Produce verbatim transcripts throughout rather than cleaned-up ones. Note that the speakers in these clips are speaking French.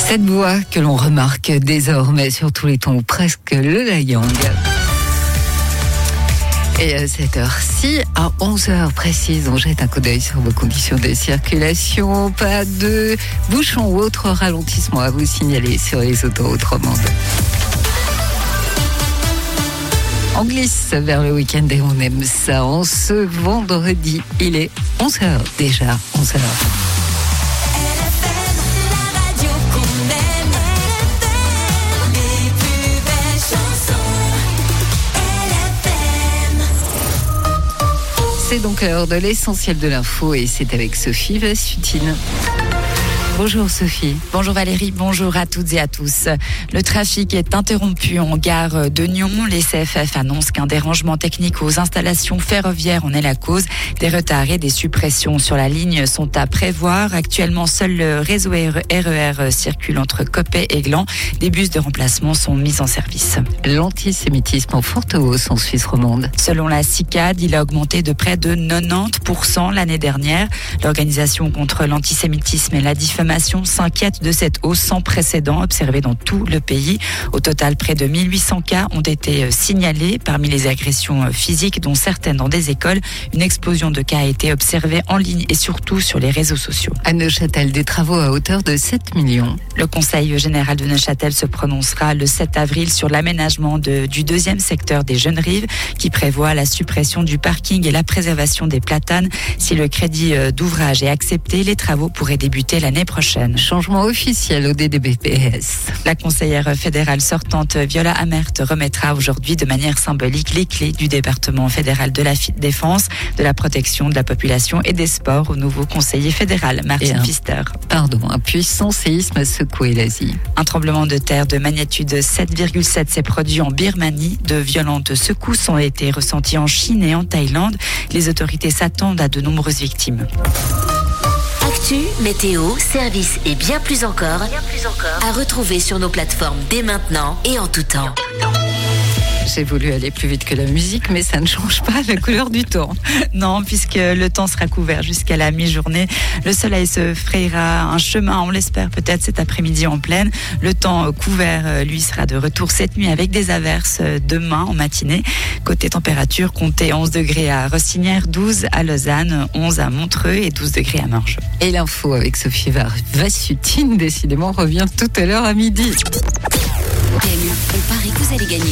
Cette voix que l'on remarque désormais sur tous les tons, ou presque le Layang. Et à cette heure-ci, à onze heures précises, on jette un coup d'œil sur vos conditions de circulation. Pas de bouchons ou autres ralentissements à vous signaler sur les autoroutes romandes. On glisse vers le week-end et on aime ça. En ce vendredi, il est onze heures déjà, onze heures. C'est donc l'heure de l'essentiel de l'info et c'est avec Sophie Vassutine. Bonjour Sophie. Bonjour Valérie, bonjour à toutes et à tous. Le trafic est interrompu en gare de Nyon. Les C F F annoncent qu'un dérangement technique aux installations ferroviaires en est la cause. Des retards et des suppressions sur la ligne sont à prévoir. Actuellement, seul le réseau R E R circule entre Coppet et Gland. Des bus de remplacement sont mis en service. L'antisémitisme en forte hausse en Suisse romande. Selon la C I C A D, il a augmenté de près de quatre-vingt-dix pour cent l'année dernière. L'organisation contre l'antisémitisme et la diffamation s'inquiète de cette hausse sans précédent observée dans tout le pays. Au total, près de mille huit cents cas ont été signalés. Parmi les agressions physiques, dont certaines dans des écoles, une explosion de cas a été observée en ligne et surtout sur les réseaux sociaux. À Neuchâtel, des travaux à hauteur de sept millions. Le Conseil général de Neuchâtel se prononcera le sept avril sur l'aménagement de, du deuxième secteur des Jeunes Rives qui prévoit la suppression du parking et la préservation des platanes. Si le crédit d'ouvrage est accepté, les travaux pourraient débuter l'année prochaine. Changement officiel au D D B P S. La conseillère fédérale sortante Viola Amert remettra aujourd'hui de manière symbolique les clés du département fédéral de la défense, de la protection de la population et des sports au nouveau conseiller fédéral Martin un, Pfister. Pardon, un puissant séisme a secoué l'Asie. Un tremblement de terre de magnitude sept virgule sept s'est produit en Birmanie. De violentes secousses ont été ressenties en Chine et en Thaïlande. Les autorités s'attendent à de nombreuses victimes. Actu, météo, services et bien plus encore, bien plus encore à retrouver sur nos plateformes dès maintenant et en tout temps. J'ai voulu aller plus vite que la musique, mais ça ne change pas la couleur du temps. Non, puisque le temps sera couvert jusqu'à la mi-journée. Le soleil se frayera un chemin, on l'espère peut-être cet après-midi en pleine. Le temps couvert, lui, sera de retour cette nuit avec des averses demain en matinée. Côté température, comptez onze degrés à Rossinière, douze à Lausanne, onze à Montreux et douze degrés à Morges. Et l'info avec Sophie Vassutine, décidément, revient tout à l'heure à midi. P M U, on parie que vous allez gagner.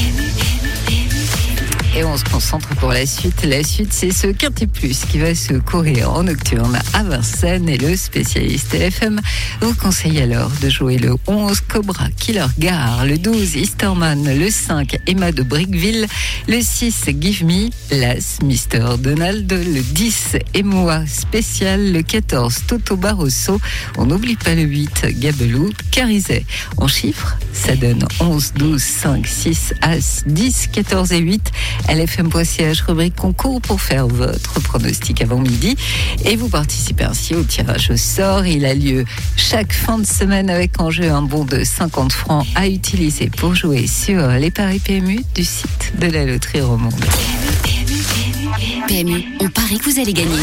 Et on se concentre pour la suite. La suite, c'est ce Quintet Plus qui va se courir en nocturne à Vincennes. Et le spécialiste L F M vous conseille alors de jouer le onze Cobra Killer Gare, le douze Easterman, le cinq Emma de Brickville, le six Give Me, l'As Mister Donald, le dix Émoi Spécial, le quatorze Toto Barroso. On n'oublie pas le huit Gabelou Carizet. En chiffres, ça donne onze, douze, cinq, six, As, dix, quatorze et huit. L F M point C H, rubrique concours pour faire votre pronostic avant midi. Et vous participez ainsi au tirage au sort. Il a lieu chaque fin de semaine avec en jeu un bon de cinquante francs à utiliser pour jouer sur les paris P M U du site de la loterie romande. P M U, on parie que vous allez gagner.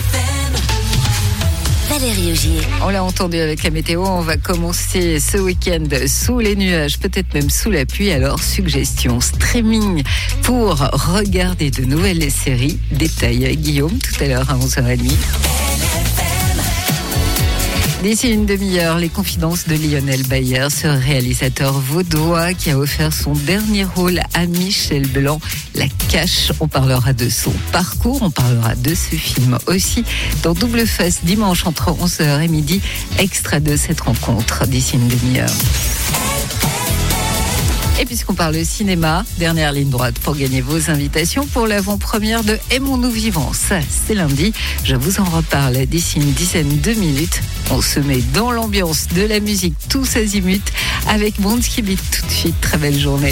Valérie Augier. On l'a entendu avec la météo, on va commencer ce week-end sous les nuages, peut-être même sous la pluie. Alors, suggestion streaming pour regarder de nouvelles séries. Détail avec Guillaume tout à l'heure à onze heures trente. D'ici une demi-heure, les confidences de Lionel Bayer, ce réalisateur vaudois qui a offert son dernier rôle à Michel Blanc, La Cache. On parlera de son parcours, on parlera de ce film aussi dans Double Face dimanche entre onze heures et midi. Extrait de cette rencontre d'ici une demi-heure. Et puisqu'on parle cinéma, dernière ligne droite pour gagner vos invitations pour l'avant-première de Aimons-nous vivants. Ça, c'est lundi. Je vous en reparle d'ici une dizaine de minutes. On se met dans l'ambiance de la musique tous azimuts avec Bronski Beat tout de suite. Très belle journée.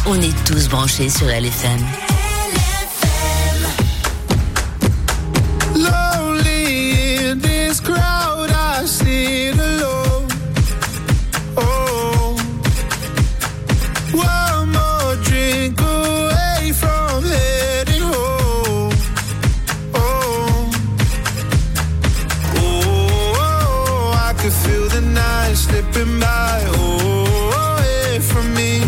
on est tous branchés sur L F M. Lonely in this crowd, I sit alone. Oh, one more drink away from heading home. Oh, oh, I could feel the night slipping by. Oh, away from me.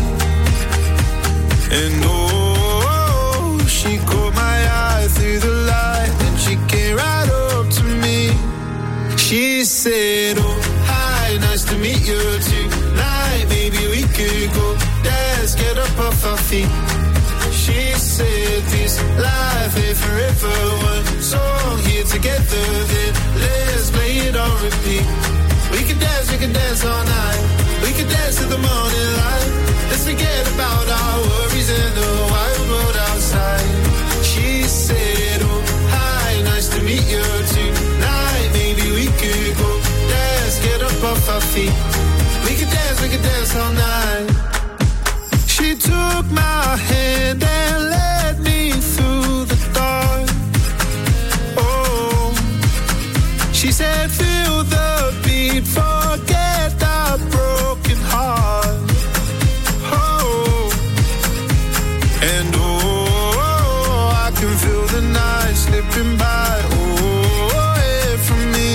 And oh, she caught my eye through the light, and she came right up to me. She said, oh, hi, nice to meet you tonight. Maybe we could go dance, get up off our feet. She said, this life ain't forever. One song here together, then let's play it on repeat. We can dance, we can dance all night. We can dance to the morning light. Let's forget about our worries in the wild world outside. She said, oh, hi, nice to meet you tonight. Maybe we could go dance, get up off our feet. We could dance, we could dance all night. She took my hand and led me through the dark. Oh, she said, feel the beat, forget that broken heart. And oh, I can feel the night slipping by, oh, away from me.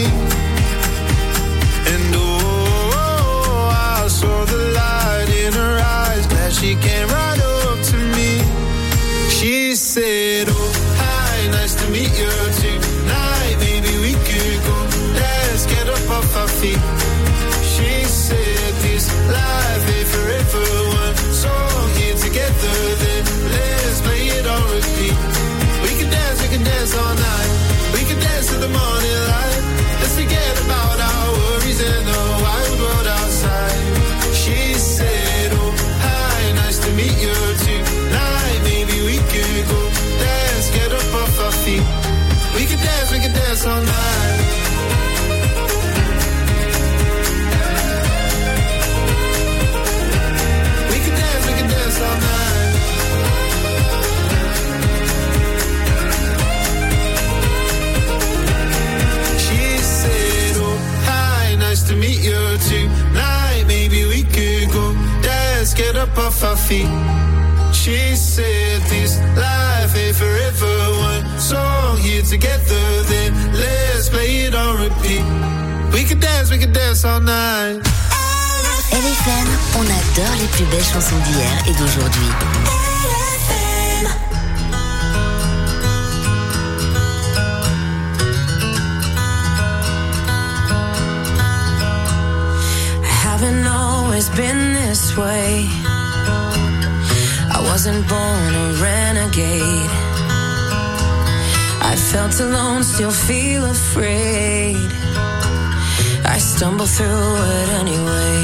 And oh, I saw the light in her eyes, glad she came right up to me. She said, oh, hi, nice to meet you tonight. Maybe we could go dance, get up off our feet. She said, this life ain't forever. One song here together, then let's play it on repeat. We can dance, we can dance all night. We can dance to the morning light. Let's forget about our worries in the wild world outside. She said, oh, hi, nice to meet you tonight. Maybe we could go dance, get up off our feet. We can dance, we can dance all night. We can dance, we can dance all night. She said, oh, hi, nice to meet you tonight. Maybe we could go dance, get up off our feet. She said, this life ain't forever. One song here together, then let's play it on repeat. We can dance, we can dance all night. L F M, on adore les plus belles chansons d'hier et d'aujourd'hui. I haven't always been this way. I wasn't born a renegade. I felt alone, still feel afraid. I stumble through it anyway.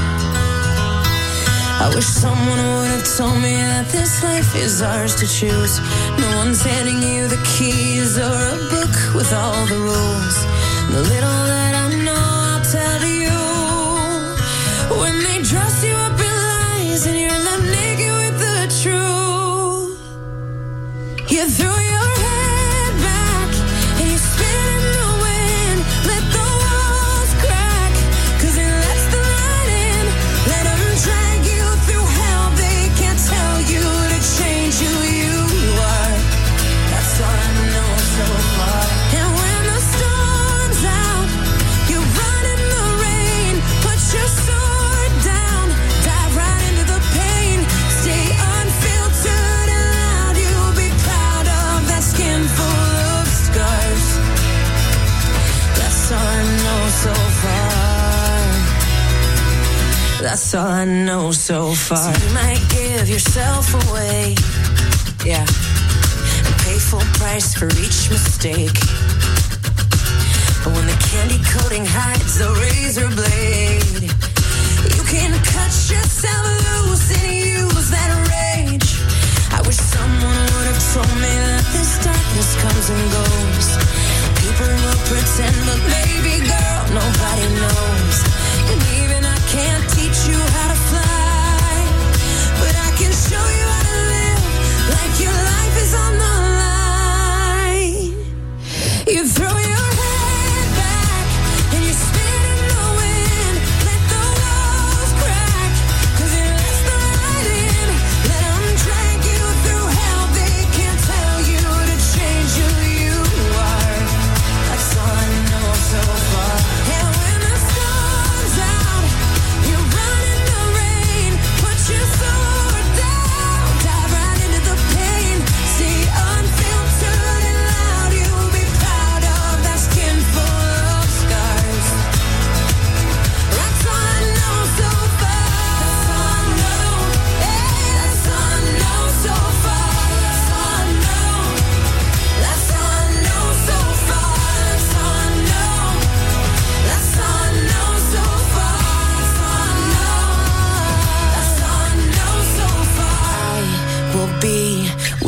I wish someone would have told me that this life is ours to choose. No one's handing you the keys or a book with all the rules. The little that I know, I'll tell you. When they dress you up in lies and you're left naked with the truth, you threw your head back and you spin in the wind. Let the walls crack, cause it lets the light in. Let them drag you through hell. They can't tell you to change who you are. That's all I know so far. And when the storm's out, you run in the rain. Put your sword down, dive right into the pain. Stay unfiltered and loud. You'll be proud of that skin full of scars. That's all I know so far. That's all I know so far. So you might give yourself away, yeah, and pay full price for each mistake. But when the candy coating hides the razor blade, you can cut yourself loose and use that rage. I wish someone would have told me that this darkness comes and goes. People will pretend, but baby girl, nobody knows. And even I can't teach you how to fly, but I can show you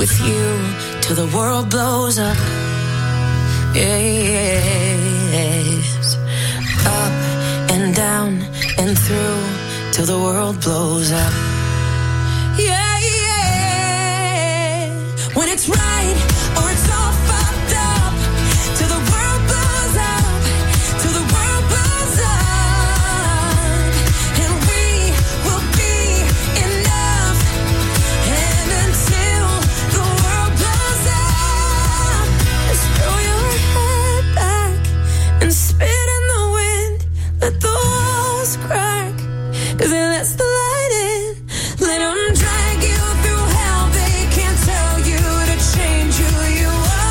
with you till the world blows up. Yes. Up and down and through till the world blows up. Yeah, yeah. When it's right or it's all fucked up till the world blows up, till the world blows up. And we will be enough. And until the world blows up, just throw your head back and spit in the wind. Let the walls crack, 'cause it lets the light in. Let them drag you through hell. They can't tell you to change who you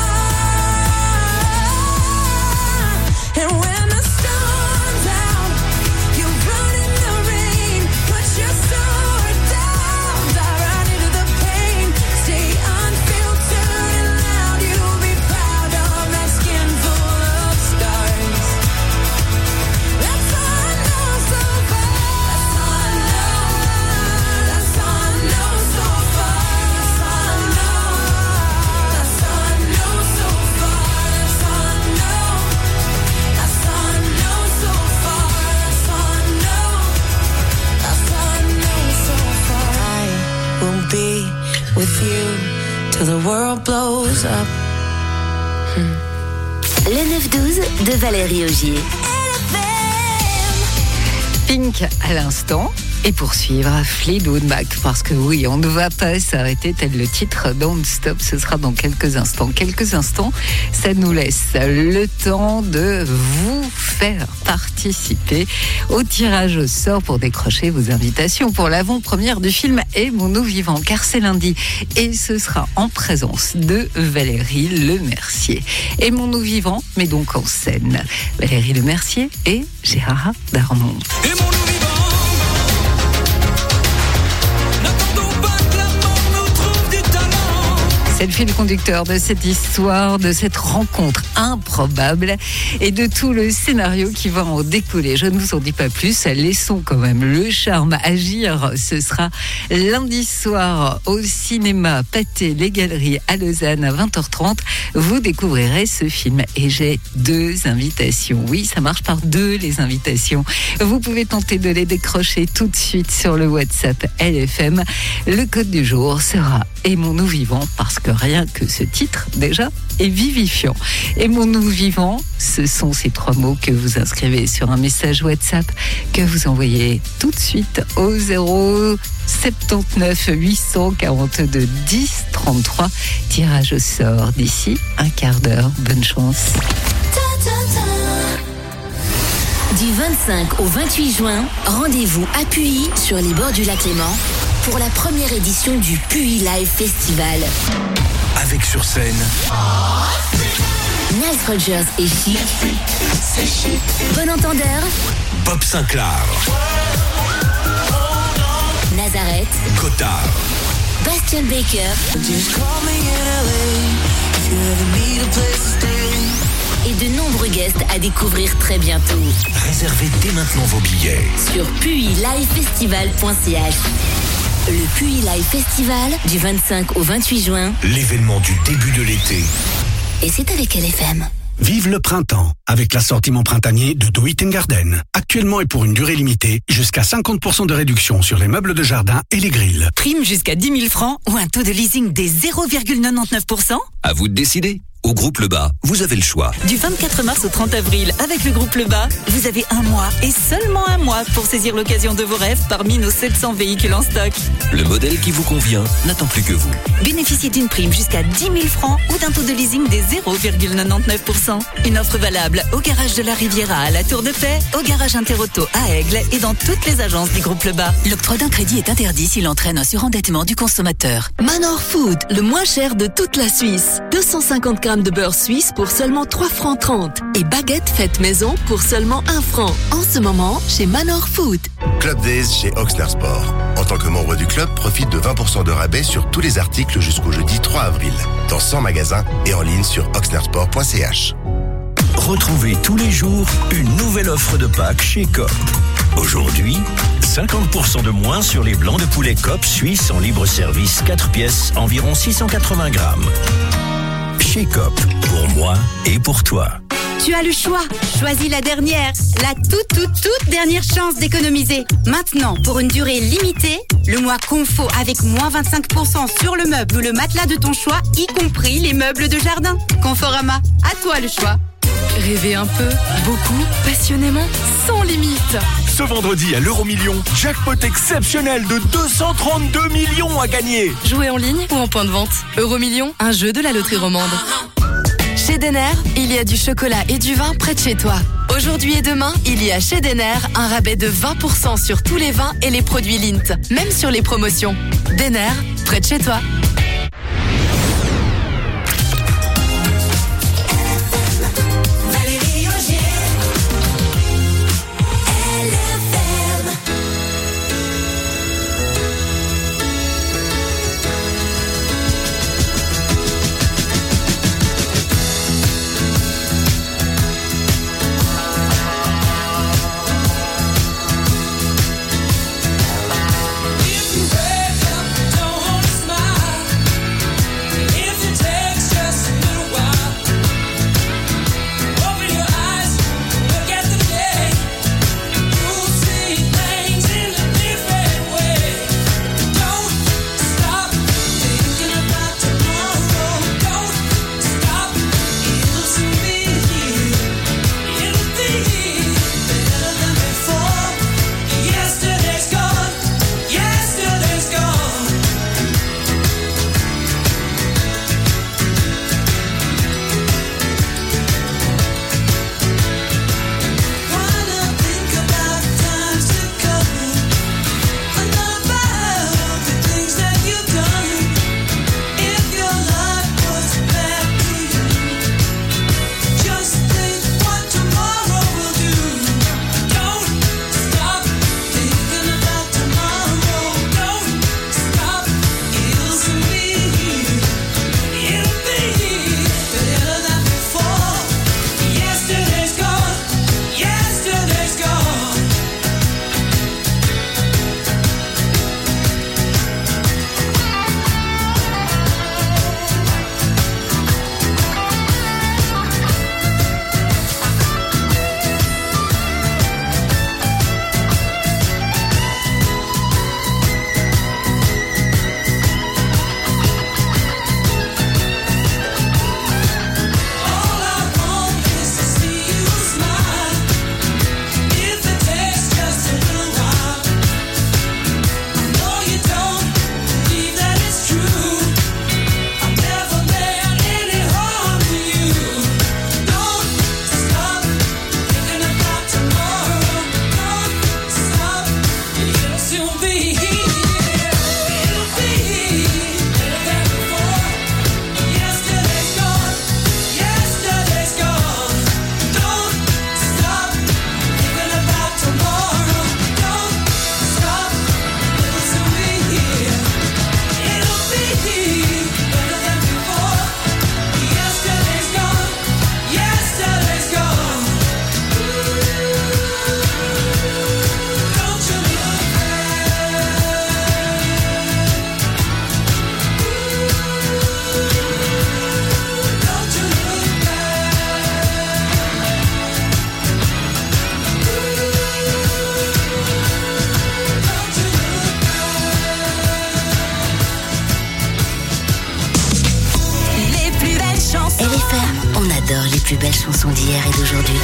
are. And when the storm's out, you run in the rain. Put your sword down, dive right into the pain. Stay unfiltered and loud. You'll be proud of that skin full of scars. That's all I know so far. That's all I know. That's all I know so far. That's all I know. That's all I know so far. That's all I know. That's all I know so far. That's all I know. That's all I know so far. I will be with you till the world blows up. Le neuf douze de Valérie Augier. Pink à l'instant. Et poursuivre Fleetwood Mac, parce que oui, on ne va pas s'arrêter tel le titre Don't Stop, ce sera dans quelques instants. Quelques instants, ça nous laisse le temps de vous faire participer au tirage au sort pour décrocher vos invitations pour l'avant-première du film Aimons-nous vivants, car c'est lundi et ce sera en présence de Valérie Lemercier. Aimons-nous vivants, mais donc en scène. Valérie Lemercier et Gérard Darmon. Aimons-nous vivants. C'est le fil conducteur de cette histoire, de cette rencontre improbable et de tout le scénario qui va en découler. Je ne vous en dis pas plus, laissons quand même le charme agir. Ce sera lundi soir au cinéma Pathé Les Galeries à Lausanne à vingt heures trente. Vous découvrirez ce film et j'ai deux invitations. Oui, ça marche par deux les invitations. Vous pouvez tenter de les décrocher tout de suite sur le WhatsApp L F M. Le code du jour sera Aimons-nous vivants, parce que rien que ce titre, déjà, est vivifiant. Aimons-nous vivants, ce sont ces trois mots que vous inscrivez sur un message WhatsApp que vous envoyez tout de suite au zéro soixante-dix-neuf huit cent quarante-deux dix trente-trois. Tirage au sort d'ici un quart d'heure. Bonne chance. Du vingt-cinq au vingt-huit juin, rendez-vous à Puy, sur les bords du lac Léman, pour la première édition du Puy Live Festival. Avec sur scène Nile Rodgers et Chic. Bon entendeur. Bob Sinclair, Nazareth. Cotard, Bastian Baker. Et de nombreux guests à découvrir très bientôt. réservez dès maintenant vos billets. Sur puy live festival point c h. Le Puy Live Festival du vingt-cinq au vingt-huit juin. L'événement du début de l'été. Et c'est avec L F M. Vive le printemps avec l'assortiment printanier de Do It Garden. Actuellement et pour une durée limitée, jusqu'à cinquante pour cent de réduction sur les meubles de jardin et les grilles. Prime jusqu'à dix mille francs ou un taux de leasing des zéro virgule quatre-vingt-dix-neuf pour cent. À vous de décider. Au groupe Lebas, vous avez le choix. Du vingt-quatre mars au trente avril, avec le groupe Lebas, vous avez un mois et seulement un mois pour saisir l'occasion de vos rêves parmi nos sept cents véhicules en stock. Le modèle qui vous convient n'attend plus que vous. Bénéficiez d'une prime jusqu'à dix mille francs ou d'un taux de leasing des zéro virgule quatre-vingt-dix-neuf pour cent. Une offre valable au garage de la Riviera à la Tour de Paix, au garage Interauto à Aigle et dans toutes les agences du groupe Lebas. L'octroi d'un crédit est interdit s'il entraîne un surendettement du consommateur. Manor Food, le moins cher de toute la Suisse. deux cent cinquante grammes de beurre suisse pour seulement trois francs trente. Et baguette faite maison pour seulement un franc. En ce moment, chez Manor Food. Club Days chez Oxner Sport. En tant que membre du club, profite de vingt pour cent de rabais sur tous les articles jusqu'au jeudi trois avril. Dans cent magasins et en ligne sur oxnersport point c h. Retrouvez tous les jours une nouvelle offre de Pâques chez Coop. Aujourd'hui, cinquante pour cent de moins sur les blancs de poulet Coop suisse en libre service quatre pièces, environ six cent quatre-vingts grammes. Chez Coop, pour moi et pour toi. Tu as le choix. Choisis la dernière, la toute, toute, toute dernière chance d'économiser. Maintenant, pour une durée limitée, le mois Confo avec moins vingt-cinq pour cent sur le meuble ou le matelas de ton choix, y compris les meubles de jardin. Conforama, à toi le choix. Rêvez un peu, beaucoup, passionnément, sans limite. Ce vendredi à l'Euromillion, jackpot exceptionnel de deux cent trente-deux millions à gagner. Jouez en ligne ou en point de vente. Euromillion, un jeu de la loterie romande. Chez Denner, il y a du chocolat et du vin près de chez toi. Aujourd'hui et demain, il y a chez Denner un rabais de vingt pour cent sur tous les vins et les produits Lindt, même sur les promotions. Denner, près de chez toi. plus belles chansons d'hier et d'aujourd'hui.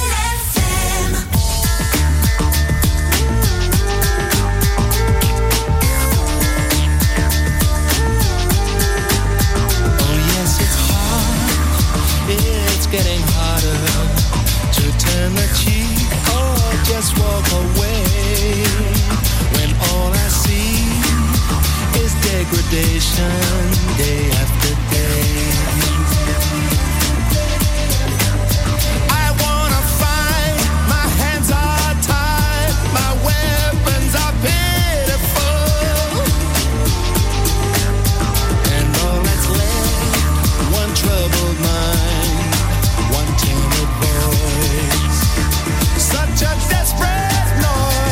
Getting harder to turn the cheek or just walk away when all I see is degradation day after day. I wanna fight, my hands are tied, my weapons are pitiful, and all that's left, one troubled mind, one timid voice, such a desperate noise.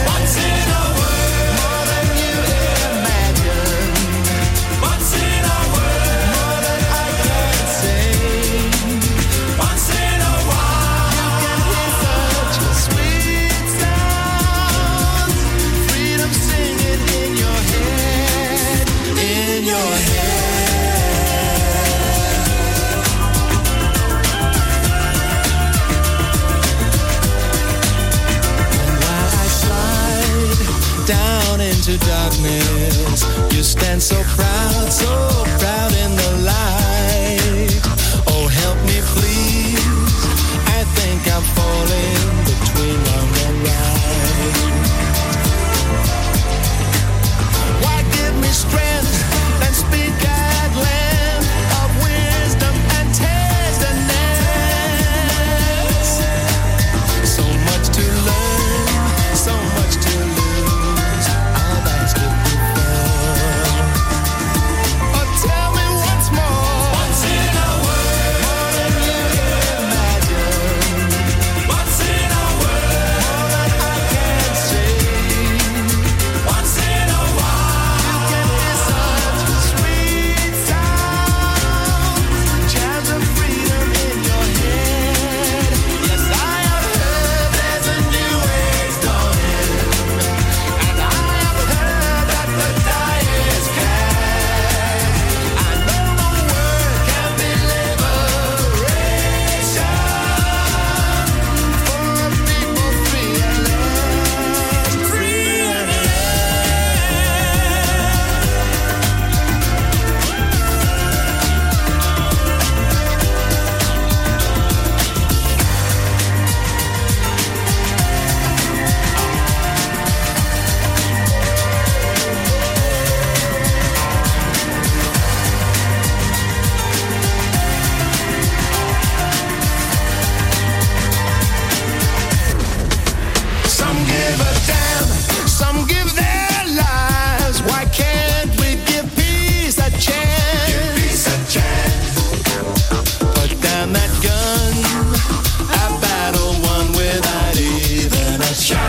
down into darkness. You stand so proud, so proud in the light. Oh, help me please, I think I'm falling between wrong and right. Why give me strength and speak at length of wisdom and tenderness? So much to learn, so much to lose, I've asked it before. Oh, tell me once more. What's in a word? More than you can imagine. What's in a word? More than I can say. Once in a while, you can hear such sweet sounds, chimes of freedom in your head. Yes, I have heard there's a new age dawning, and I have heard that the die is cast. I know the word can be liberation for a people free at last. Free at last. Some give a damn, some give their lives. Why can't we give peace a chance? Give peace a chance. Put down that gun, a battle won without even a shot.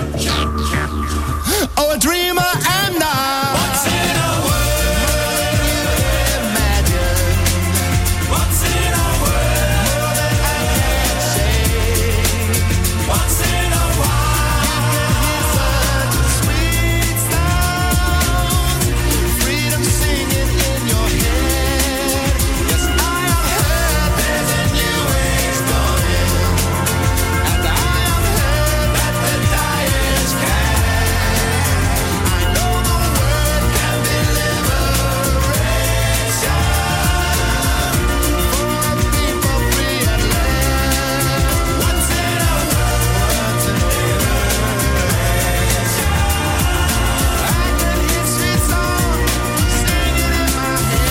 Oh, a dreamer am not. What's in a word? Imagine. What's in a word? More than I can say. Once in a while, you can hear such a sweet sound, freedom singing in your head. Yes, I have heard there's a new age dawning, and I have heard that the die is cast. I know the word can be liberation for a people free at last. What's in a word? What's in a I can hear sweet songs singing in my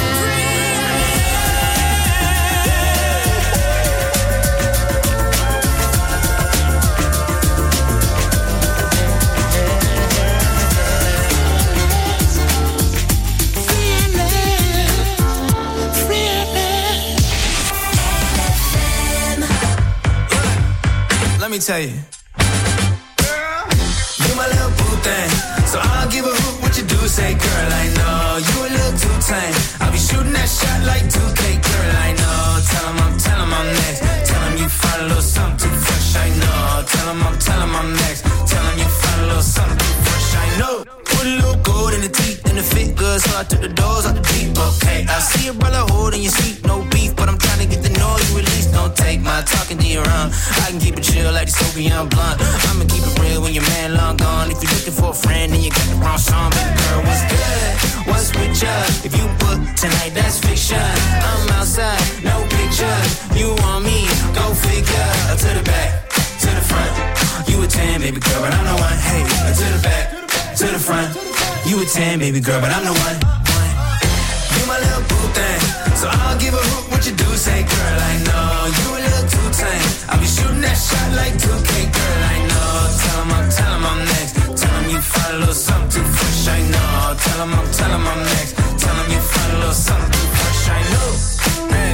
Let me tell you, girl, you my little boo thing, so I'll give a hoot what you do. Say, girl, I know you a little too tame. I'll be shooting that shot like two K, girl, I know. Tell 'em I'm, tell 'em I'm next. Tell 'em you find a little something too fresh, I know. Tell 'em I'm, tell 'em I'm next. Tell 'em you find a little something too fresh, I know. Put a little gold in the teeth and the fit good, so I took the doors out the deep. Okay, I see a brother holding your seat, no beef, but I'm trying to get the noise you release. Don't take my talking to your own. I can keep it chill like the smoking young blunt. I'ma keep it real when your man long gone. If you're looking for a friend, then you got the wrong song. Baby girl, what's good? What's with ya? If you book tonight, that's fiction. I'm outside, no pictures. You want me? Go figure. To the back, to the front. You a ten, baby girl, but I'm the one. Hey, to the back, to the front. You a ten, baby girl, but I'm the one. You my little boo thing, so I'll give a hoot what you do. Say, girl, I know you a little too tame. I'll be shooting that shot like two K, girl, I know. Tell 'em I'm, tell 'em I'm next. Tell 'em you find a little something too fresh, I know. Tell 'em I'm, tell 'em I'm next. Tell 'em you find a little something too fresh, I know. Hey,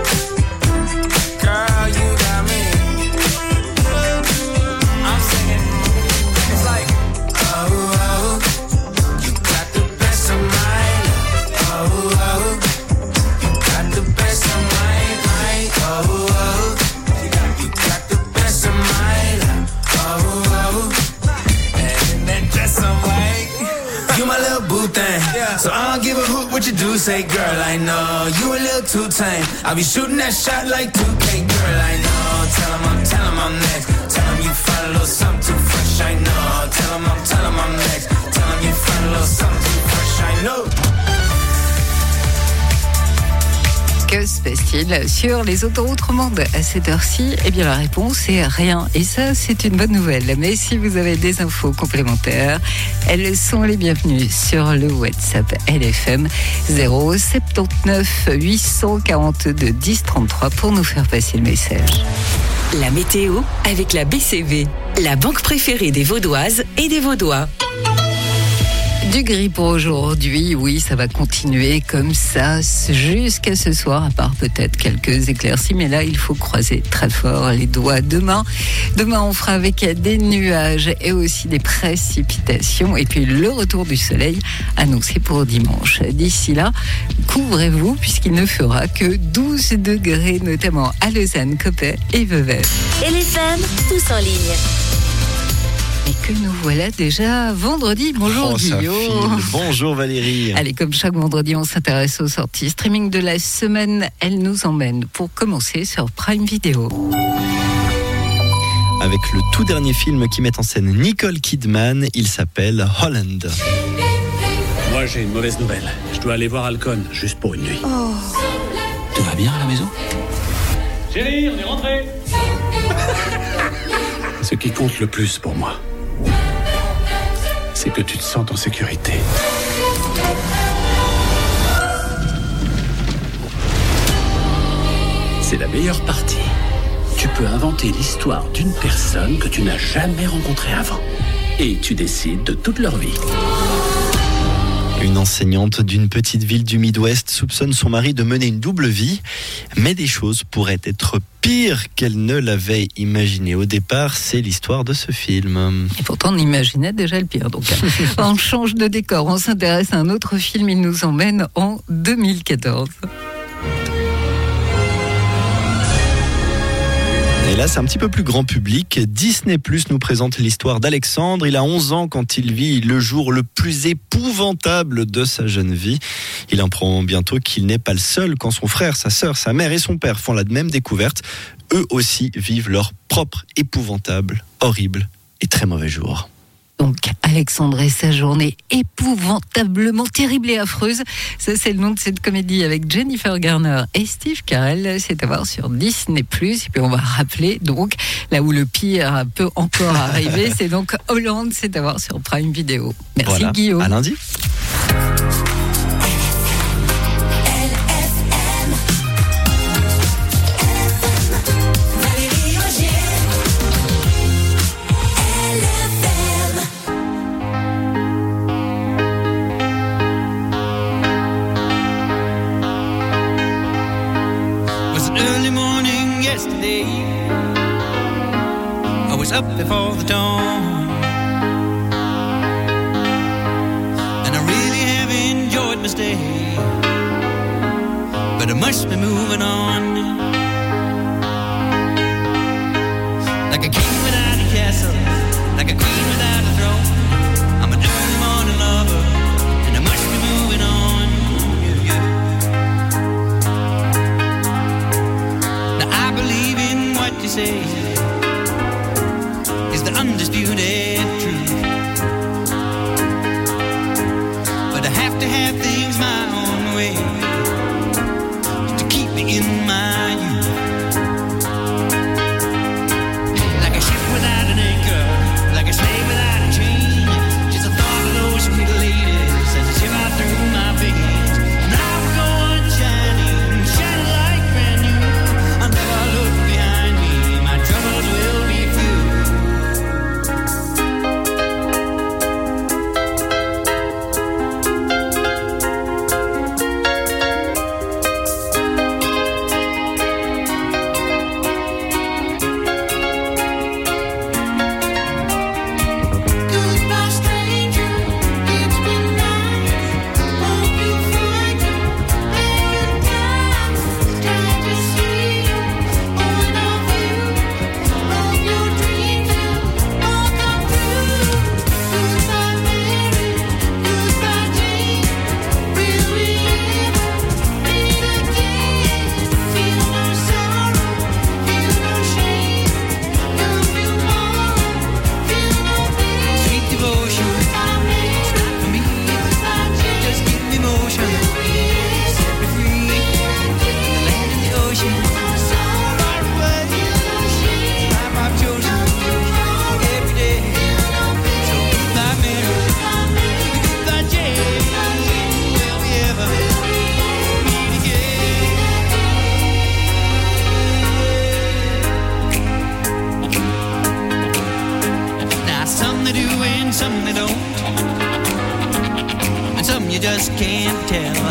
girl, you got me. I'm singing. It's like, oh, oh, you got the best of mine. Oh, oh, you got the best of mine. Oh, oh, you got the best of mine. Oh, oh, and that dress I'm like, you my little boo thing, so I don't give a hoot what you do. Say, girl, I know you a little too tame. I'll be shooting that shot like two K, girl, I know. Tell 'em I'm, tell 'em I'm next. Tell 'em you find a little something too fresh, I know. Tell 'em I'm, tell 'em I'm next. know. Que se passe-t-il sur les autoroutes romandes à cette heure-ci? Eh bien, la réponse est rien. Et ça, c'est une bonne nouvelle. Mais si vous avez des infos complémentaires, elles sont les bienvenues sur le WhatsApp L F M zéro sept neuf huit cent quarante-deux dix trente-trois pour nous faire passer le message. La météo avec la B C V, la banque préférée des Vaudoises et des Vaudois. Du gris pour aujourd'hui, oui, ça va continuer comme ça jusqu'à ce soir, à part peut-être quelques éclaircies, mais là, il faut croiser très fort les doigts. Demain, demain, on fera avec des nuages et aussi des précipitations, et puis le retour du soleil annoncé pour dimanche. D'ici là, couvrez-vous puisqu'il ne fera que douze degrés, notamment à Lausanne, Coppet et Vevey. Et les femmes, tous en ligne. Et que nous voilà déjà vendredi. Bonjour oh, Guillaume. Bonjour Valérie. Allez, comme chaque vendredi, on s'intéresse aux sorties streaming de la semaine. Elle nous emmène pour commencer sur Prime Video. Avec le tout dernier film qui met en scène Nicole Kidman, il s'appelle Holland. Moi j'ai une mauvaise nouvelle. Je dois aller voir Alcon, juste pour une nuit. Oh. Tout va bien à la maison? Chérie, on est rentré. Ce qui compte le plus pour moi, c'est que tu te sentes en sécurité. C'est la meilleure partie. Tu peux inventer l'histoire d'une personne que tu n'as jamais rencontrée avant. Et tu décides de toute leur vie. Une enseignante d'une petite ville du Midwest soupçonne son mari de mener une double vie, mais des choses pourraient être pires qu'elle ne l'avait imaginé au départ. C'est l'histoire de ce film. Et pourtant, on imaginait déjà le pire. Donc, on change de décor, on s'intéresse à un autre film. Il nous emmène en deux mille quatorze. Et là, c'est un petit peu plus grand public. Disney Plus nous présente l'histoire d'Alexandre. Il a onze ans quand il vit le jour le plus épouvantable de sa jeune vie. Il apprend bientôt qu'il n'est pas le seul quand son frère, sa sœur, sa mère et son père font la même découverte. Eux aussi vivent leur propre épouvantable, horrible et très mauvais jour. Donc, Alexandre et sa journée épouvantablement terrible et affreuse. Ça, c'est le nom de cette comédie avec Jennifer Garner et Steve Carell. C'est à voir sur Disney plus. Et puis, on va rappeler, donc, là où le pire peut encore arriver, c'est donc Hollande. C'est à voir sur Prime Video. Merci, voilà. Guillaume. À lundi. Up before the dawn, and I really have enjoyed my stay, but I must be moving on. Like a king without a castle, like a queen without a throne, I'm an early morning lover, and I must be moving on. Yeah, yeah. Now I believe in what you say, the undisputed truth, but I have to have things my own way to keep me in my youth. Like a ship without an anchor, like a slave without a chain, just the thought of those sweet ladies as they shiver through my veins. And I will go on shining, shining like brand new. I'll never look behind me, my troubles will be few. you just can't tell.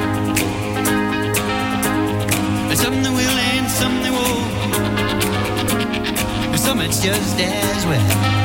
There's some that will and some that won't. There's some it's just as well.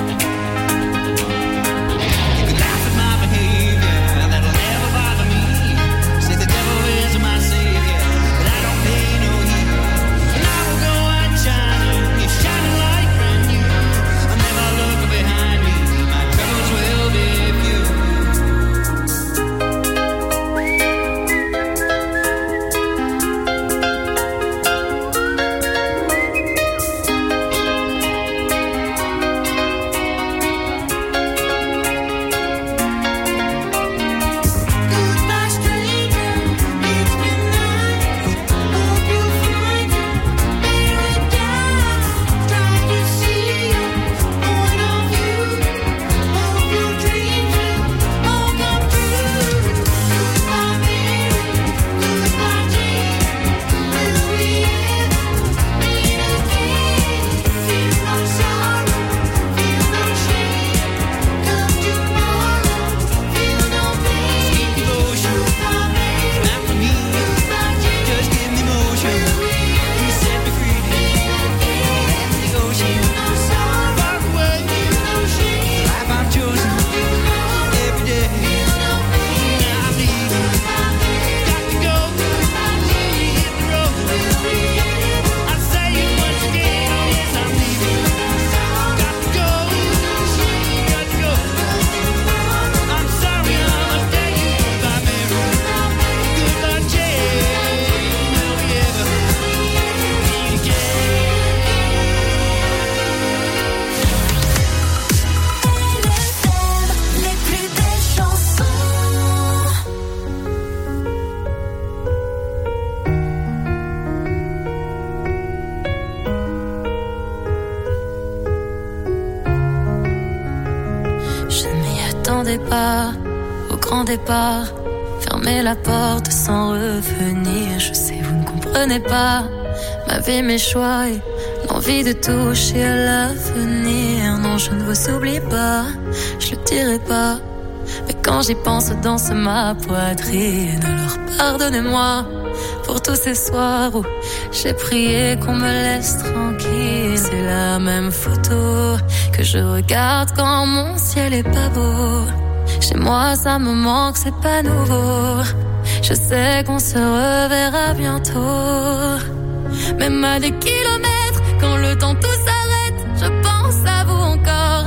Pas au grand départ, fermez la porte sans revenir. Je sais, vous ne comprenez pas ma vie, mes choix et l'envie de toucher à l'avenir. Non, je ne vous oublie pas, je le dirai pas. Mais quand j'y pense, danse ma poitrine. Alors pardonnez-moi pour tous ces soirs où j'ai prié qu'on me laisse tranquille. C'est la même photo que je regarde quand mon ciel est pas beau. Chez moi ça me manque, c'est pas nouveau. Je sais qu'on se reverra bientôt. Même à des kilomètres, quand le temps tout s'arrête, je pense à vous encore.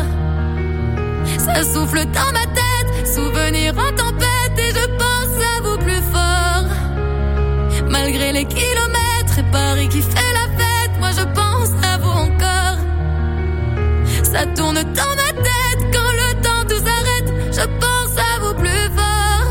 Ça souffle dans ma tête, souvenir en tempête, et je pense à vous plus fort. Malgré les kilomètres et Paris qui fait la fête, moi je pense à vous encore. Ça tourne dans ma tête quand le temps tout s'arrête, je pense à vous plus fort.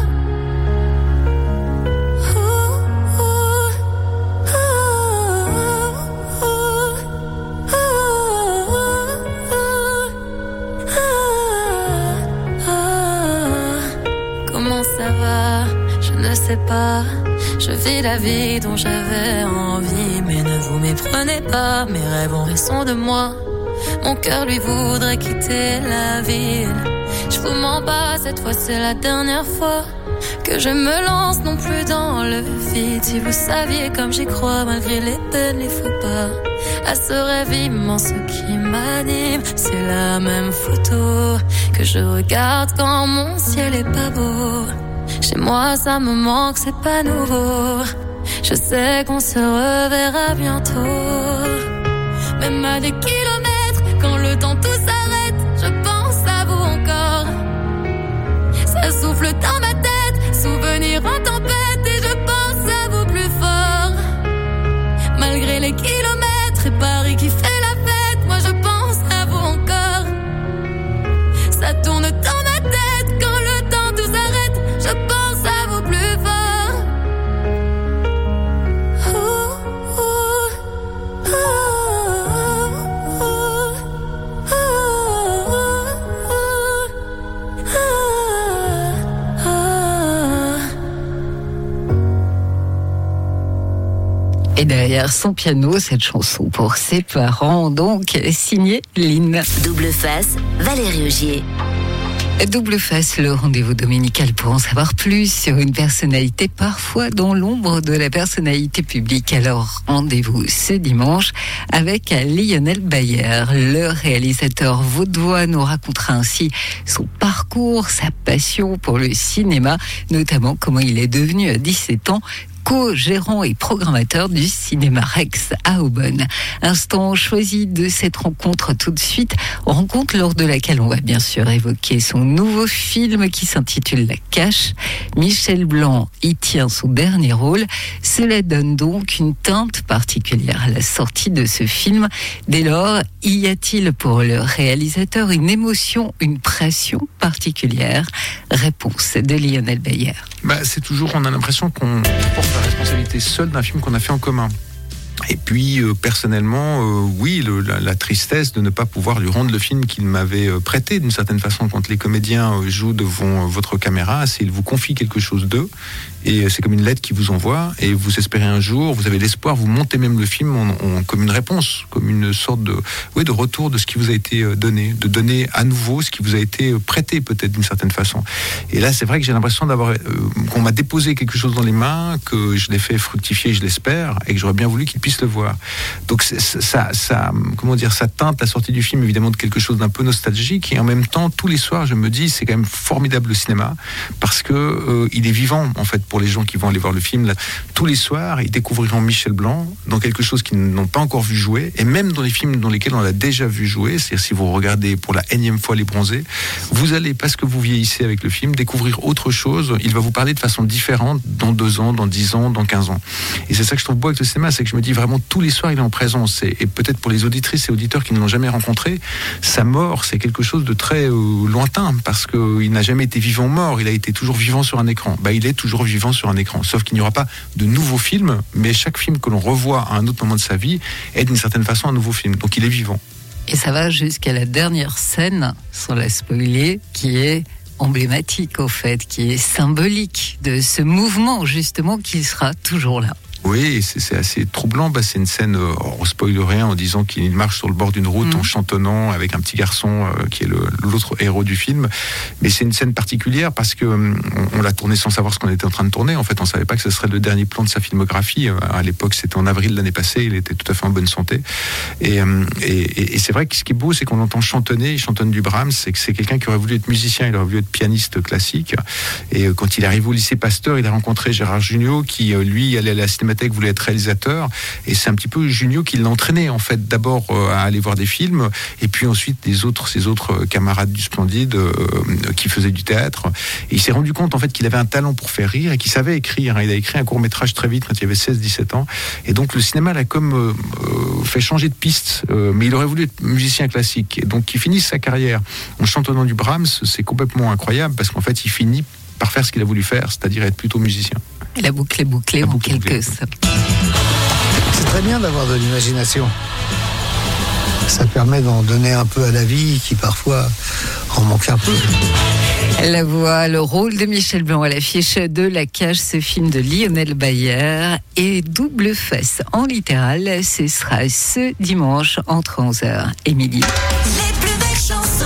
Comment ça va? Je ne sais pas. Je vis la vie dont j'avais envie, mais ne vous méprenez pas, mes rêves ont raison de moi. Mon cœur lui voudrait quitter la ville. Je vous mens pas, cette fois c'est la dernière fois que je me lance non plus dans le vide. Si vous saviez comme j'y crois, malgré les peines, les faux pas, à ce rêve immense qui m'anime. C'est la même photo que je regarde quand mon ciel est pas beau. Chez moi ça me manque, c'est pas nouveau. Je sais qu'on se reverra bientôt. Même à des kilomètres, quand le temps tout s'arrête, je pense à vous encore. Ça souffle dans ma tête, souvenir en tempête, et je pense à vous plus fort. Malgré les kilomètres et Paris qui fait la fête, moi je pense à vous encore. Ça tourne dans ma tête quand le temps tout s'arrête, je pense à vous plus fort. Et derrière son piano, cette chanson pour ses parents, donc signée Lynn. Double face, Valérie Augier. Double Face, le rendez-vous dominical pour en savoir plus sur une personnalité parfois dans l'ombre de la personnalité publique. Alors rendez-vous ce dimanche avec Lionel Bayer. Le réalisateur vaudois nous racontera ainsi son parcours, sa passion pour le cinéma, notamment comment il est devenu à dix-sept ans co-gérant et programmateur du Cinéma Rex à Aubonne. Instant choisi de cette rencontre tout de suite, rencontre lors de laquelle on va bien sûr évoquer son nouveau film qui s'intitule La Cache. Michel Blanc y tient son dernier rôle. Cela donne donc une teinte particulière à la sortie de ce film. Dès lors, y a-t-il pour le réalisateur une émotion, une pression particulière? Réponse de Lionel Bayer. Bah, c'est toujours, on a l'impression qu'on porte la responsabilité seule d'un film qu'on a fait en commun. Et puis, euh, personnellement, euh, oui, le, la, la tristesse de ne pas pouvoir lui rendre le film qu'il m'avait euh, prêté, d'une certaine façon, quand les comédiens euh, jouent devant euh, votre caméra, c'est qu'ils vous confient quelque chose d'eux, et euh, c'est comme une lettre qu'ils vous envoient, et vous espérez un jour, vous avez l'espoir, vous montez même le film en, en, comme une réponse, comme une sorte de, oui, de retour de ce qui vous a été euh, donné, de donner à nouveau ce qui vous a été euh, prêté, peut-être, d'une certaine façon. Et là, c'est vrai que j'ai l'impression d'avoir, euh, qu'on m'a déposé quelque chose dans les mains, que je l'ai fait fructifier, je l'espère, et que j'aurais bien voulu qu'il puisse le voir. Donc ça, ça, comment dire, ça teinte la sortie du film évidemment de quelque chose d'un peu nostalgique, et en même temps tous les soirs je me dis c'est quand même formidable le cinéma parce que euh, il est vivant en fait pour les gens qui vont aller voir le film. Là, tous les soirs ils découvriront Michel Blanc dans quelque chose qu'ils n'ont pas encore vu jouer, et même dans les films dans lesquels on l'a déjà vu jouer, c'est-à-dire si vous regardez pour la énième fois Les Bronzés, vous allez, parce que vous vieillissez avec le film, découvrir autre chose. Il va vous parler de façon différente dans deux ans, dans dix ans, dans quinze ans, et c'est ça que je trouve beau avec le cinéma, c'est que je me dis vraiment tous les soirs il est en présence, et, et peut-être pour les auditrices et auditeurs qui ne l'ont jamais rencontré, sa mort c'est quelque chose de très euh, lointain, parce qu'il n'a jamais été vivant mort, il a été toujours vivant sur un écran. Bah, il est toujours vivant sur un écran, sauf qu'il n'y aura pas de nouveaux films, mais chaque film que l'on revoit à un autre moment de sa vie est d'une certaine façon un nouveau film, donc il est vivant. Et ça va jusqu'à la dernière scène, sans la spoiler, qui est emblématique au fait, qui est symbolique de ce mouvement justement qui sera toujours là. Oui, c'est, c'est assez troublant. Bah, c'est une scène, euh, on spoile rien en disant qu'il marche sur le bord d'une route mmh. en chantonnant avec un petit garçon euh, qui est le, l'autre héros du film. Mais c'est une scène particulière parce que euh, on, on l'a tournée sans savoir ce qu'on était en train de tourner. En fait, on savait pas que ce serait le dernier plan de sa filmographie. Euh, à l'époque, c'était en avril de l'année passée. Il était tout à fait en bonne santé. Et, euh, et, et c'est vrai que ce qui est beau, c'est qu'on entend chantonner. Il chantonne du Brahms. C'est que c'est quelqu'un qui aurait voulu être musicien. Il aurait voulu être pianiste classique. Et euh, quand il est arrivé au lycée Pasteur, il a rencontré Gérard Jugnot qui, euh, lui, allait à la cinémathèque, voulait être réalisateur, et c'est un petit peu Jugnot qui l'entraînait en fait, d'abord euh, à aller voir des films, et puis ensuite des autres, ses autres camarades du Splendide euh, qui faisaient du théâtre, et il s'est rendu compte en fait qu'il avait un talent pour faire rire et qu'il savait écrire. Il a écrit un court-métrage très vite quand il avait seize dix-sept ans, et donc le cinéma l'a comme euh, fait changer de piste, euh, mais il aurait voulu être musicien classique, et donc qu'il finisse sa carrière en chantonnant du Brahms, c'est complètement incroyable, parce qu'en fait il finit par faire ce qu'il a voulu faire, c'est-à-dire être plutôt musicien. Et la boucle est bouclée en quelques secondes. C'est très bien d'avoir de l'imagination. Ça permet d'en donner un peu à la vie qui parfois en manque un peu. La voix, le rôle de Michel Blanc à l'affiche de La Cage, ce film de Lionel Bayer, et Double Face en littéral, ce sera ce dimanche entre onze heures et midi. Les plus belles chansons.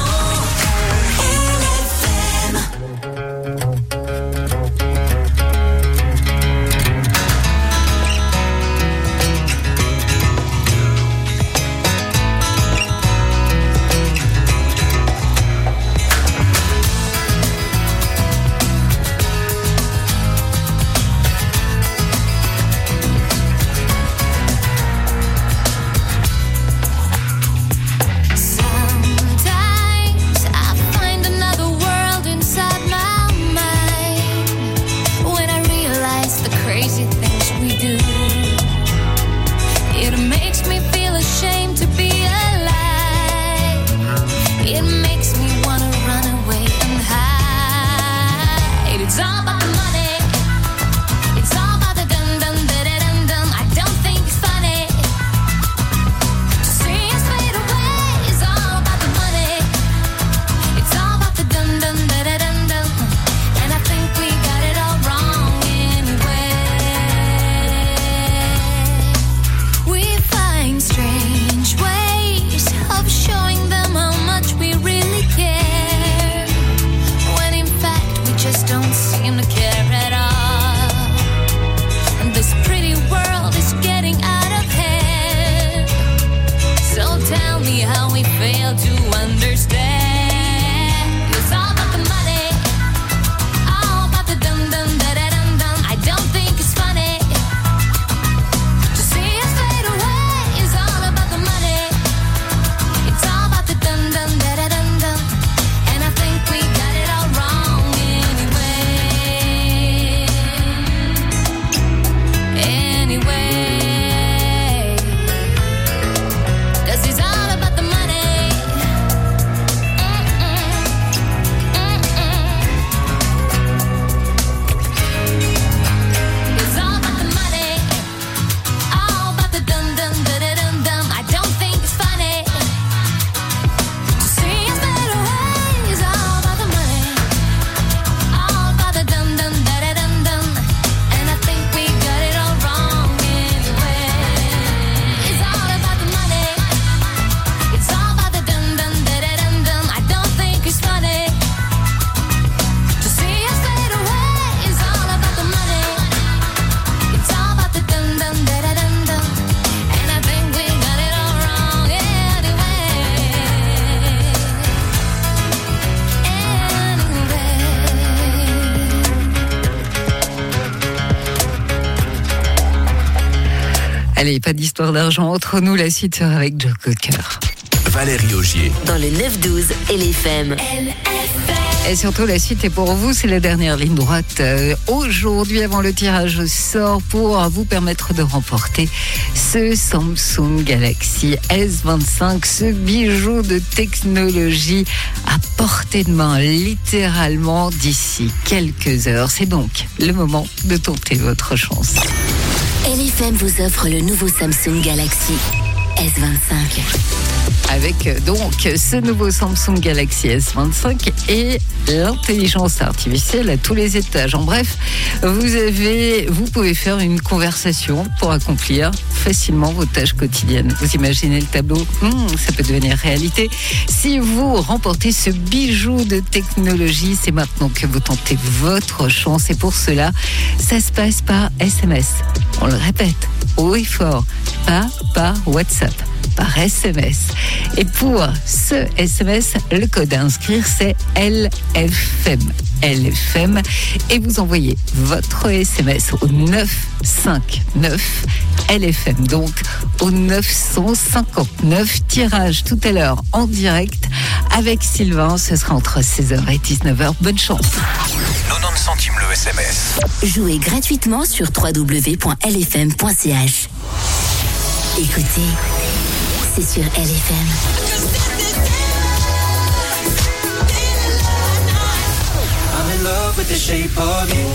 Some Allez, pas d'histoire d'argent entre nous, la suite sera avec Joe Cocker. Valérie Augier. Dans le neuf douze, L F M. Et surtout, la suite est pour vous, c'est la dernière ligne droite. Euh, aujourd'hui, avant le tirage au sort, pour vous permettre de remporter ce Samsung Galaxy S vingt-cinq, ce bijou de technologie à portée de main, littéralement d'ici quelques heures. C'est donc le moment de tenter votre chance. L F M vous offre le nouveau Samsung Galaxy S vingt-cinq. Avec donc ce nouveau Samsung Galaxy S vingt-cinq et l'intelligence artificielle à tous les étages. En bref, vous avez, vous pouvez faire une conversation pour accomplir facilement vos tâches quotidiennes. Vous imaginez le tableau ? Hum, ça peut devenir réalité. Si vous remportez ce bijou de technologie, c'est maintenant que vous tentez votre chance. Et pour cela, ça se passe par S M S. On le répète, haut et fort, pas par WhatsApp. Par S M S. Et pour ce S M S, le code à inscrire, c'est L F M. L F M. Et vous envoyez votre S M S au neuf cinq neuf L F M. Donc au neuf cent cinquante-neuf. Tirage tout à l'heure en direct avec Sylvain. Ce sera entre seize heures et dix-neuf heures. Bonne chance. quatre-vingt-dix centimes le S M S. Jouez gratuitement sur w w w point l f m point c h. Écoutez, c'est sur L F M. I'm in love with the shape of you.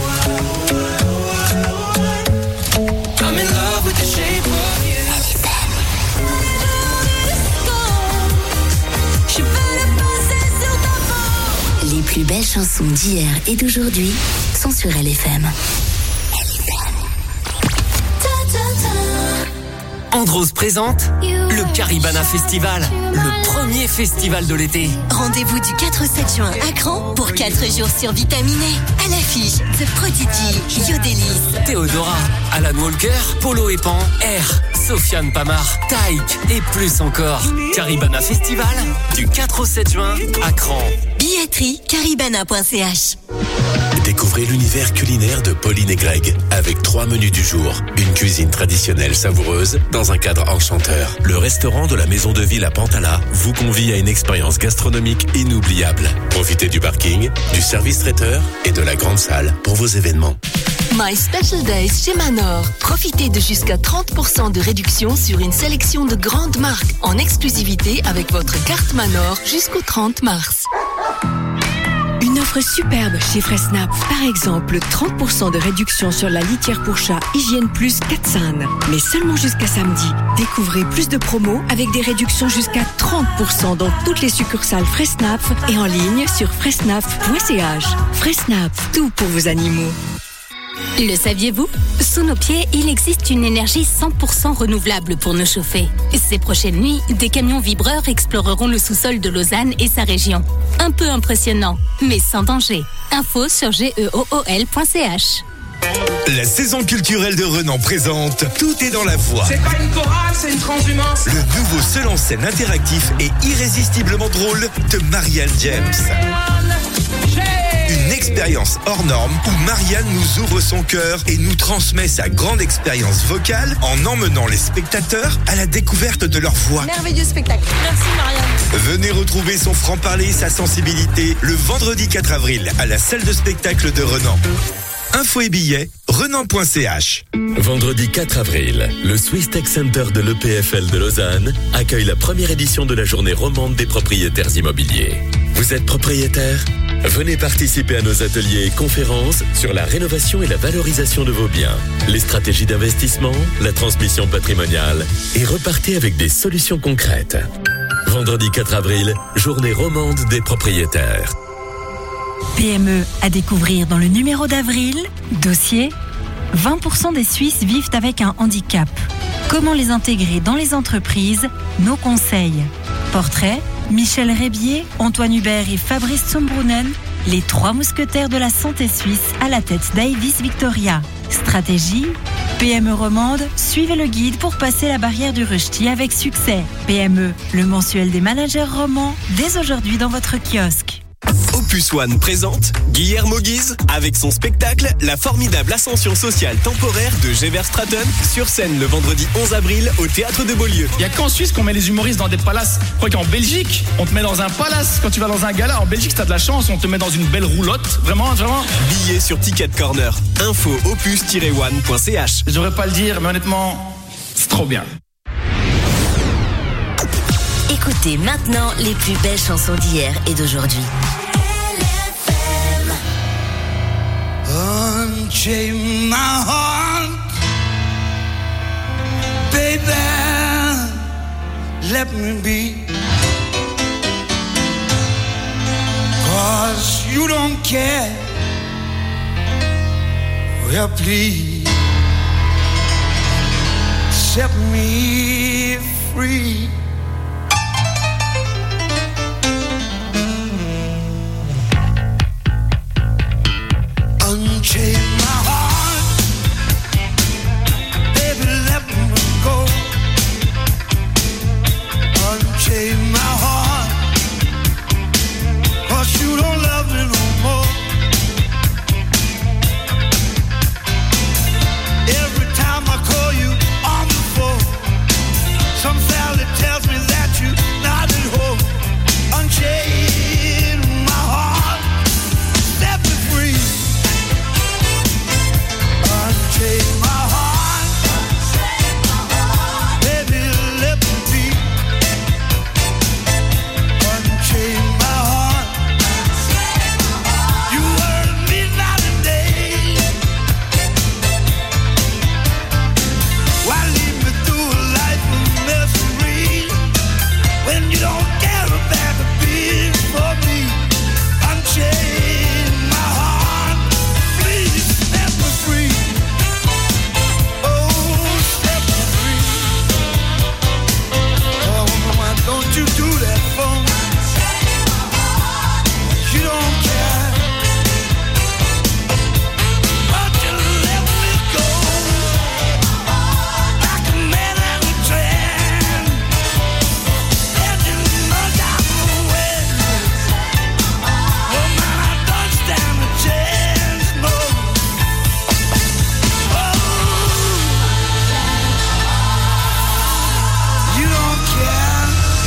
I'm in love with the shape of you. Les plus belles chansons d'hier et d'aujourd'hui sont sur L F M. Andros présente le Caribana Festival, le premier festival de l'été. Rendez-vous du quatre au sept juin à Cran pour quatre jours survitaminés. À l'affiche, The Prodigy, Yodelis, Théodora, Alan Walker, Polo et Pan, R, Sofiane Pamar, Taïk et plus encore. Caribana Festival du quatre au sept juin à Cran. Billetterie caribana point c h. Découvrez l'univers culinaire de Pauline et Greg avec trois menus du jour. Une cuisine traditionnelle savoureuse dans un cadre enchanteur. Le restaurant de la Maison de Ville à Pantala vous convie à une expérience gastronomique inoubliable. Profitez du parking, du service traiteur et de la grande salle pour vos événements. My Special Days chez Manor. Profitez de jusqu'à trente pour cent de réduction sur une sélection de grandes marques en exclusivité avec votre carte Manor jusqu'au trente mars. Une offre superbe chez Fressnapf. Par exemple, trente pour cent de réduction sur la litière pour chat Hygiène Plus Katsan. Mais seulement jusqu'à samedi. Découvrez plus de promos avec des réductions jusqu'à trente pour cent dans toutes les succursales Fressnapf et en ligne sur fressnapf point c h. Fressnapf, tout pour vos animaux. Le saviez-vous ? Sous nos pieds, il existe une énergie cent pour cent renouvelable pour nous chauffer. Ces prochaines nuits, des camions vibreurs exploreront le sous-sol de Lausanne et sa région. Un peu impressionnant, mais sans danger. Info sur G E O O L point C H. La saison culturelle de Renan présente Tout est dans la voix. C'est pas une chorale, c'est une transhumance. Le nouveau seul en scène interactif et irrésistiblement drôle de Marianne James. Une expérience hors norme où Marianne nous ouvre son cœur et nous transmet sa grande expérience vocale en emmenant les spectateurs à la découverte de leur voix. Merveilleux spectacle. Merci Marianne. Venez retrouver son franc-parler et sa sensibilité le vendredi quatre avril à la salle de spectacle de Renan. Info et billets, renan point c h. Vendredi quatre avril, le Swiss Tech Center de l'E P F L de Lausanne accueille la première édition de la journée romande des propriétaires immobiliers. Vous êtes propriétaire ? Venez participer à nos ateliers et conférences sur la rénovation et la valorisation de vos biens, les stratégies d'investissement, la transmission patrimoniale et repartez avec des solutions concrètes. Vendredi quatre avril, journée romande des propriétaires. P M E à découvrir dans le numéro d'avril. Dossier : vingt pour cent des Suisses vivent avec un handicap. Comment les intégrer dans les entreprises ? Nos conseils. Portrait : Michel Rébier, Antoine Hubert et Fabrice Zumbrunnen, les trois mousquetaires de la santé suisse à la tête d'Avis Victoria. Stratégie : P M E romande, suivez le guide pour passer la barrière du Ruchti avec succès. P M E, le mensuel des managers romans, dès aujourd'hui dans votre kiosque. Au Opus One présente Guillermo Guise avec son spectacle La formidable ascension sociale temporaire de Gever Stratton sur scène le vendredi onze avril au Théâtre de Beaulieu. Il n'y a qu'en Suisse qu'on met les humoristes dans des palaces. Je crois qu'en Belgique, on te met dans un palace. Quand tu vas dans un gala, en Belgique, t'as de la chance, on te met dans une belle roulotte. Vraiment, vraiment. Billets sur Ticket Corner. Info opus tiret one point c h. Je devrais pas le dire, mais honnêtement, c'est trop bien. Écoutez maintenant les plus belles chansons d'hier et d'aujourd'hui. Unchain my heart, baby, let me be. 'Cause you don't care. Well, please set me free. Unchain my heart, baby, let me go. Unchain my heart, 'cause you don't love me no more. Every time I call you on the phone, some fella tells me that you're not at home. Unchain my heart, set me free. Unchain my heart, baby, let me be. Unchain my heart, you hurt me night and day. Why lead me through a life of misery when you don't care about the being for me? Unchain my heart, please set me free. Don't you do that for me? You don't care. But you let me go like a man at a train. And you must have a way. Oh man, I don't stand a chance, no. Oh, you don't care.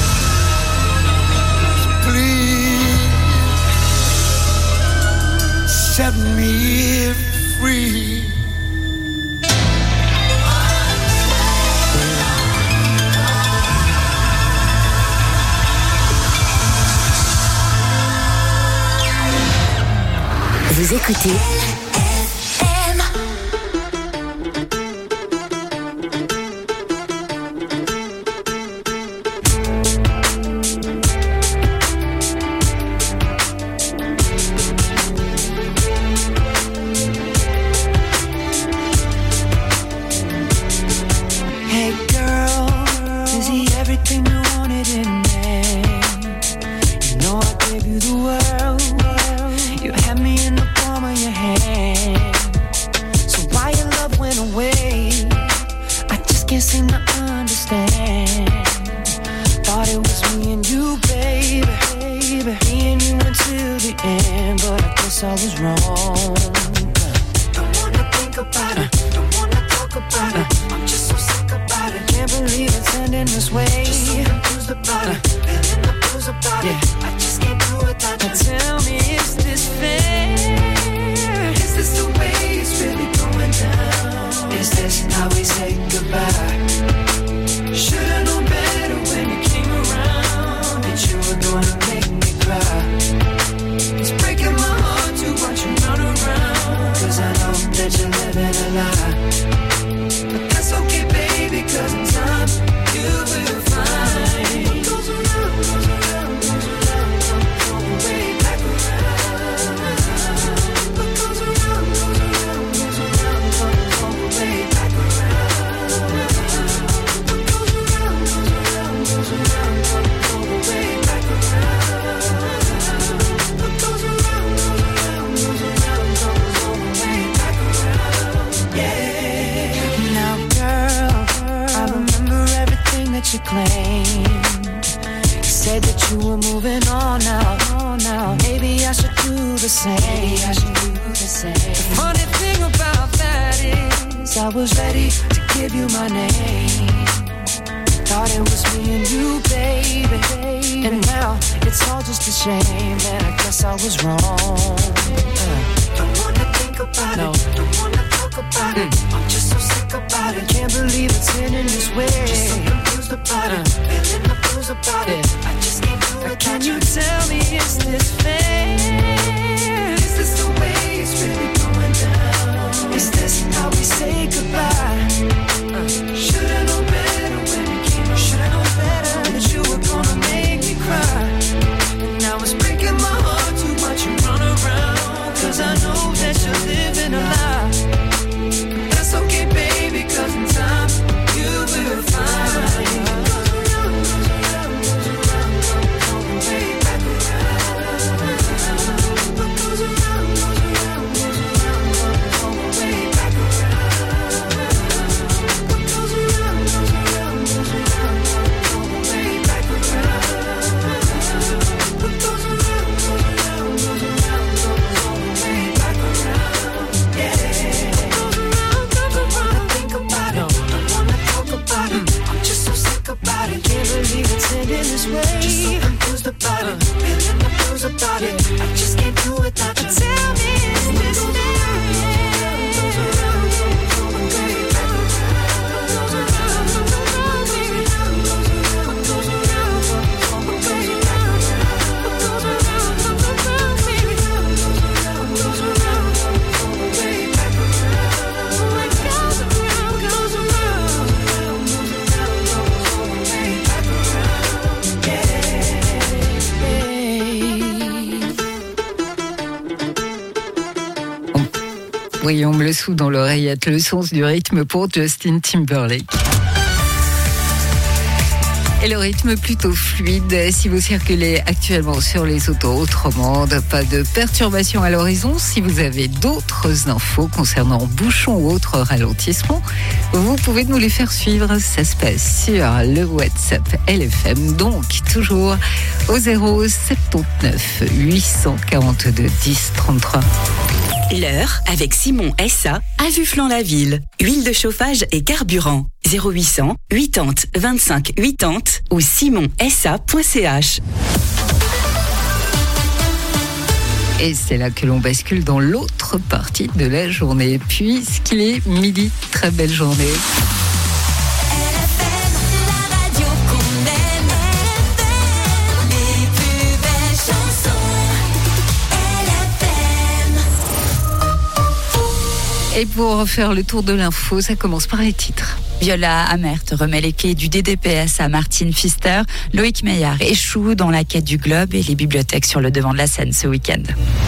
Set me free. Vous écoutez Hey girl, is he everything you wanted in me? You know I gave you the world. You had me in the palm of your hand. So why your love went away? I just can't seem to understand. Thought it was me and you, baby. Me and you until the end, but I guess I was wrong. Don't wanna think about it. Don't wanna talk about it. I'm just so sick about it. Can't believe it's ending this way. Just so confused about it. Feeling the blues about it. I just can't do it without you. Tell me, is this fair? Is this the way it's really going down? Is this how we say goodbye? Should've known better when you came around that you were gonna make me cry. It's breaking my heart to watch you run around, 'cause I know that you're living a lie. But that's okay, baby, 'cause in time you will find what goes around, goes around, goes around, comes all the way back around. What goes around, goes around, goes around, comes all the way back around. What goes around, goes around, goes around, comes all the way back around. What goes around, goes around, goes around, comes all the way back around. Yeah. Now, girl, I remember everything that you claimed. said that you were moving on now, on now. Maybe I should do the same. Maybe I should do the same. The funny thing about that is I was ready to give you my name. Thought it was me and you, baby. And now it's all just a shame, and I guess I was wrong. Uh, don't wanna think about no. it, don't wanna talk about mm. it. I'm just so sick about it. Can't believe it's ending this way. Just so confused about uh. it, feeling the blues about yeah. it. I just can't do it. Can you tell me, is this fair? Is this the way it's really going down? Is this how we say goodbye? Uh, should've known better when it came. Should've known better that you were gonna make me cry. And now it's breaking my heart too much. You run around, cause I know that you're living a lie. That's okay, baby, cause in time you will find. This way. Just so confused about it, feeling the blues about it. I just can't do it without you. Tell me, is this Oui, on me le sous dans l'oreillette, le sens du rythme pour Justin Timberlake. Et le rythme plutôt fluide si vous circulez actuellement sur les autoroutes romandes. Pas de perturbations à l'horizon. Si vous avez d'autres infos concernant bouchons ou autres ralentissements, vous pouvez nous les faire suivre. Ça se passe sur le WhatsApp L F M, donc toujours au zéro soixante-dix-neuf huit cent quarante-deux dix trente-trois. L'heure avec Simon S A à Vufflan-la-Ville. Huile de chauffage et carburant. zéro huit cents quatre-vingts vingt-cinq quatre-vingts ou simon s a point c h. Et c'est là que l'on bascule dans l'autre partie de la journée, puisqu'il est midi. Très belle journée. Et pour faire le tour de l'info, ça commence par les titres. Viola Amert remet les clés du D D P S à Martine Pfister. Loïc Meillard échoue dans la quête du globe et les bibliothèques sur le devant de la scène ce week-end.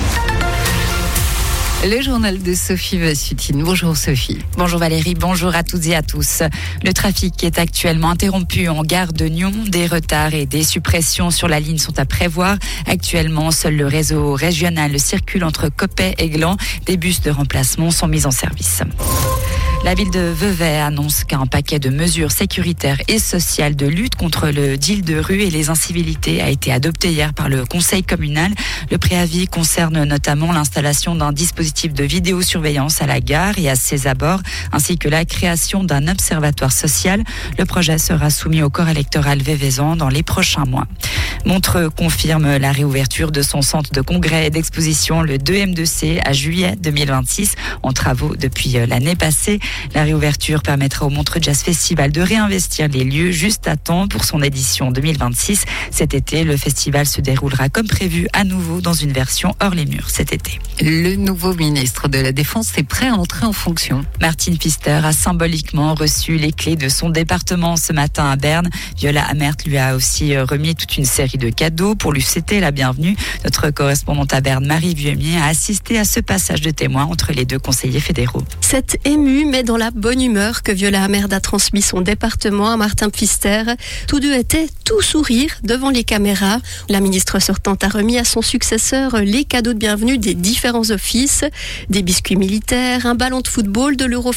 Le journal de Sophie Vassutine. Bonjour Sophie. Bonjour Valérie, bonjour à toutes et à tous. Le trafic est actuellement interrompu en gare de Nyon. Des retards et des suppressions sur la ligne sont à prévoir. Actuellement, seul le réseau régional circule entre Coppet et Gland. Des bus de remplacement sont mis en service. La ville de Vevey annonce qu'un paquet de mesures sécuritaires et sociales de lutte contre le deal de rue et les incivilités a été adopté hier par le conseil communal. Le préavis concerne notamment l'installation d'un dispositif de vidéosurveillance à la gare et à ses abords, ainsi que la création d'un observatoire social. Le projet sera soumis au corps électoral vévézan dans les prochains mois. Montreux confirme la réouverture de son centre de congrès et d'exposition, le deux M deux C, à juillet deux mille vingt-six, en travaux depuis l'année passée. La réouverture permettra au Montreux Jazz Festival de réinvestir les lieux juste à temps pour son édition deux mille vingt-six. Cet été, le festival se déroulera comme prévu à nouveau dans une version hors les murs cet été. Le nouveau ministre de la Défense est prêt à entrer en fonction. Martine Pfister a symboliquement reçu les clés de son département ce matin à Berne. Viola Amert lui a aussi remis toute une série de cadeaux pour lui souhaiter la bienvenue. Notre correspondante à Berne, Marie Vieumier, a assisté à ce passage de témoin entre les deux conseillers fédéraux. Cette émue mais dans la bonne humeur que Viola Amert a transmis son département à Martin Pfister. Tous deux étaient tout sourire devant les caméras. La ministre sortante a remis à son successeur les cadeaux de bienvenue des différents offices, des biscuits militaires, un ballon de football, de l'euro